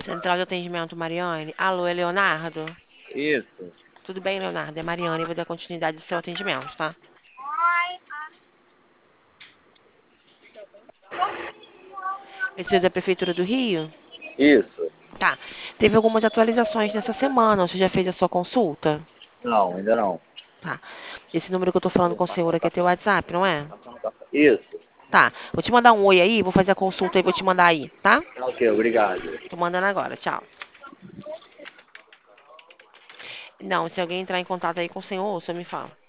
Central de atendimento, Mariane. Alô, é Leonardo? Isso. Tudo bem, Leonardo? É Mariane, eu vou dar continuidade ao seu atendimento, tá? Esse é da Prefeitura do Rio? Isso. Tá. Teve algumas atualizações nessa semana. Você já fez a sua consulta? Não, ainda não. Tá. Esse número que eu tô falando com o senhor aqui é teu WhatsApp, não é? Isso. Tá. Vou te mandar um oi aí, vou fazer a consulta e vou te mandar aí, tá? Tá ok, obrigado. Tô mandando agora, tchau. Não, se alguém entrar em contato aí com o senhor me fala.